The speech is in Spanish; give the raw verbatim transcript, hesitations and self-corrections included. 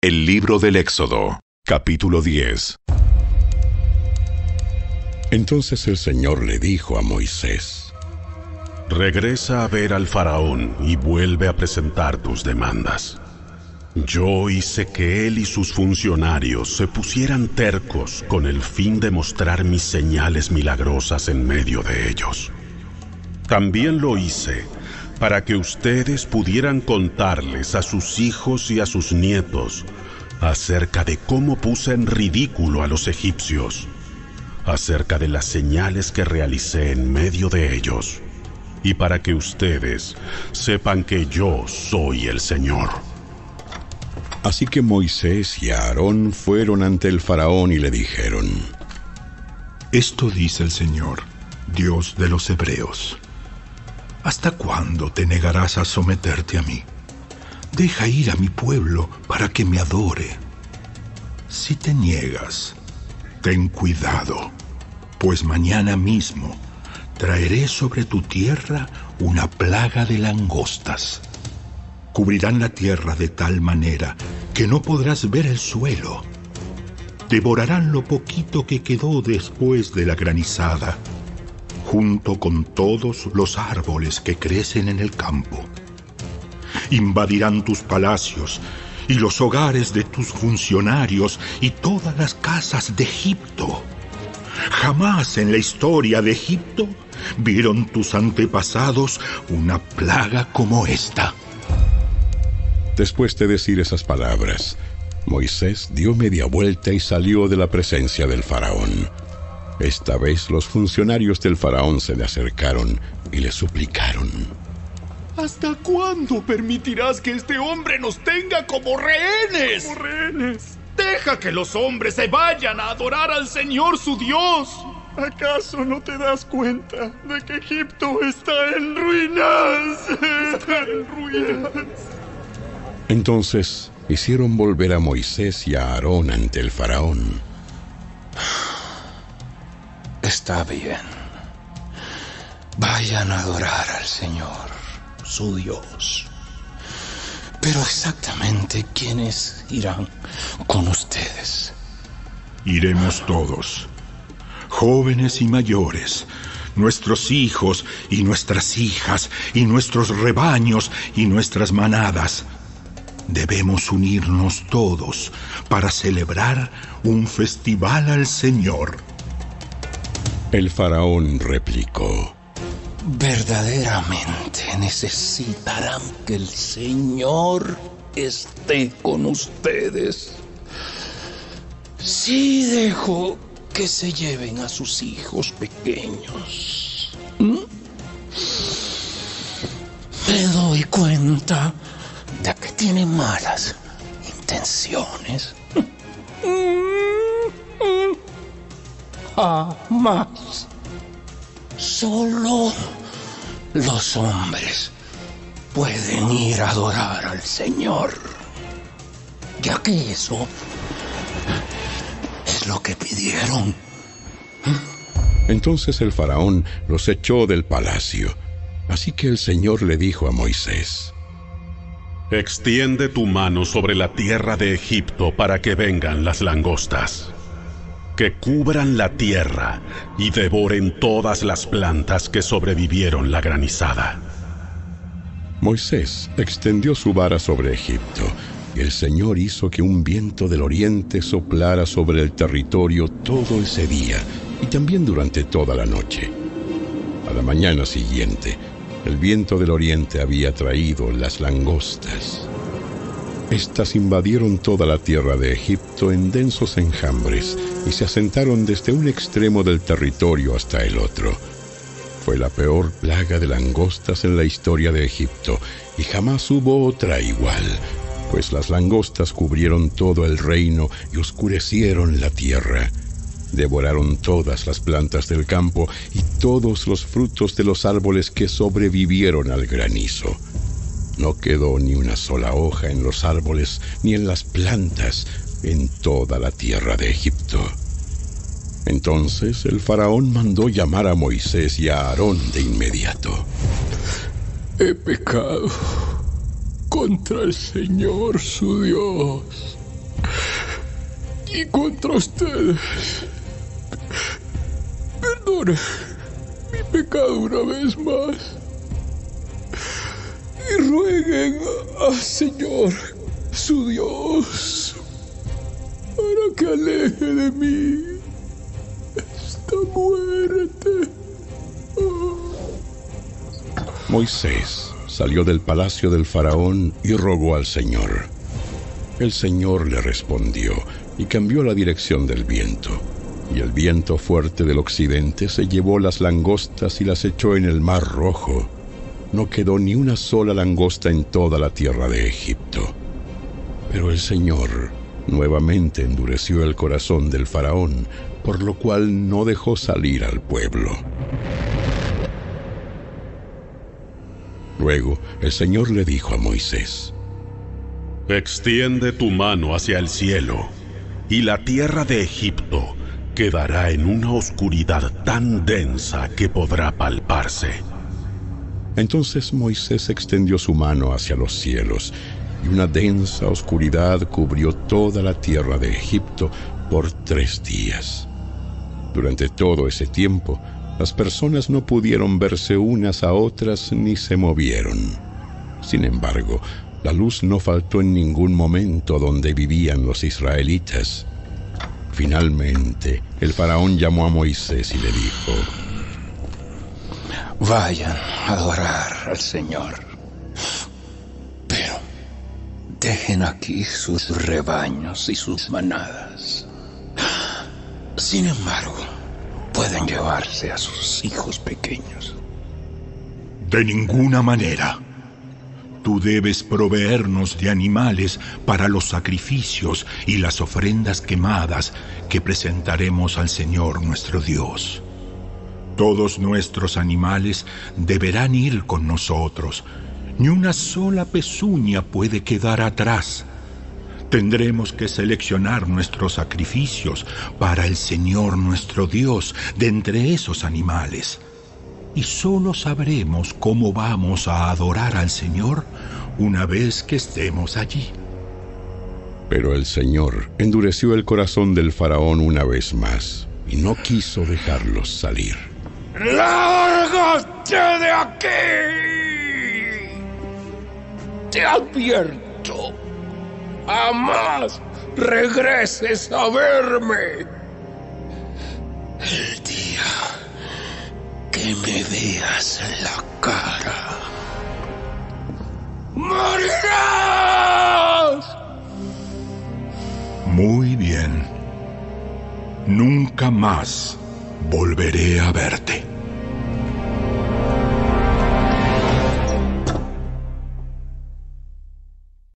El libro del Éxodo, capítulo diez. Entonces el Señor le dijo a Moisés: Regresa a ver al faraón y vuelve a presentar tus demandas. Yo hice que él y sus funcionarios se pusieran tercos con el fin de mostrar mis señales milagrosas en medio de ellos. También lo hice para que ustedes pudieran contarles a sus hijos y a sus nietos acerca de cómo puse en ridículo a los egipcios, acerca de las señales que realicé en medio de ellos, y para que ustedes sepan que yo soy el Señor. Así que Moisés y Aarón fueron ante el faraón y le dijeron: Esto dice el Señor, Dios de los hebreos: ¿Hasta cuándo te negarás a someterte a mí? Deja ir a mi pueblo para que me adore. Si te niegas, ten cuidado, pues mañana mismo traeré sobre tu tierra una plaga de langostas. Cubrirán la tierra de tal manera que no podrás ver el suelo. Devorarán lo poquito que quedó después de la granizada, junto con todos los árboles que crecen en el campo. Invadirán tus palacios y los hogares de tus funcionarios y todas las casas de Egipto. Jamás en la historia de Egipto vieron tus antepasados una plaga como esta. Después de decir esas palabras, Moisés dio media vuelta y salió de la presencia del faraón. Esta vez los funcionarios del faraón se le acercaron y le suplicaron: ¿Hasta cuándo permitirás que este hombre nos tenga como rehenes? Como rehenes. Deja que los hombres se vayan a adorar al Señor su Dios. ¿Acaso no te das cuenta de que Egipto está en ruinas? Está en ruinas. Entonces hicieron volver a Moisés y a Aarón ante el faraón. Está bien. Vayan a adorar al Señor, su Dios. Pero exactamente, ¿quiénes irán con ustedes? Iremos todos, jóvenes y mayores, nuestros hijos y nuestras hijas, y nuestros rebaños y nuestras manadas. Debemos unirnos todos para celebrar un festival al Señor. El faraón replicó: Verdaderamente necesitarán que el Señor esté con ustedes. Si dejo que se lleven a sus hijos pequeños, ¿Mm? me doy cuenta de que tienen malas intenciones. Jamás. Solo los hombres pueden ir a adorar al Señor, ya que eso es lo que pidieron. Entonces el faraón los echó del palacio. Así que el Señor le dijo a Moisés: Extiende tu mano sobre la tierra de Egipto para que vengan las langostas, que cubran la tierra y devoren todas las plantas que sobrevivieron la granizada. Moisés extendió su vara sobre Egipto, y el Señor hizo que un viento del oriente soplara sobre el territorio todo ese día, y también durante toda la noche. A la mañana siguiente, el viento del oriente había traído las langostas. Estas invadieron toda la tierra de Egipto en densos enjambres y se asentaron desde un extremo del territorio hasta el otro. Fue la peor plaga de langostas en la historia de Egipto, y jamás hubo otra igual, pues las langostas cubrieron todo el reino y oscurecieron la tierra. Devoraron todas las plantas del campo y todos los frutos de los árboles que sobrevivieron al granizo. No quedó ni una sola hoja en los árboles ni en las plantas en toda la tierra de Egipto. Entonces el faraón mandó llamar a Moisés y a Aarón de inmediato. He pecado contra el Señor su Dios. y contra ustedes. Perdone mi pecado una vez más. Y rueguen al Señor, su Dios, para que aleje de mí esta muerte. Moisés salió del palacio del faraón y rogó al Señor. El Señor le respondió y cambió la dirección del viento. Y el viento fuerte del occidente se llevó las langostas y las echó en el mar Rojo. No quedó ni una sola langosta en toda la tierra de Egipto. Pero el Señor nuevamente endureció el corazón del faraón, por lo cual no dejó salir al pueblo. Luego el Señor le dijo a Moisés: extiende tu mano hacia el cielo, y la tierra de Egipto quedará en una oscuridad tan densa que podrá palparse. Entonces Moisés extendió su mano hacia los cielos, y una densa oscuridad cubrió toda la tierra de Egipto por tres días. Durante todo ese tiempo, las personas no pudieron verse unas a otras ni se movieron. Sin embargo, la luz no faltó en ningún momento donde vivían los israelitas. Finalmente, el faraón llamó a Moisés y le dijo: vayan a adorar al Señor, pero dejen aquí sus rebaños y sus manadas. Sin embargo, pueden llevarse a sus hijos pequeños. De ninguna manera. Tú debes proveernos de animales para los sacrificios y las ofrendas quemadas que presentaremos al Señor nuestro Dios. Todos nuestros animales deberán ir con nosotros. Ni una sola pezuña puede quedar atrás. Tendremos que seleccionar nuestros sacrificios para el Señor nuestro Dios de entre esos animales. Y solo sabremos cómo vamos a adorar al Señor una vez que estemos allí. Pero el Señor endureció el corazón del faraón una vez más y no quiso dejarlos salir. ¡Lárgate de aquí! Te advierto, jamás regreses a verme. El día que me veas en la cara, morirás. Muy bien. Nunca más volveré a verte.